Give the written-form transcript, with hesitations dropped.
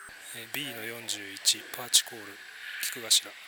B の41パーチコール菊頭。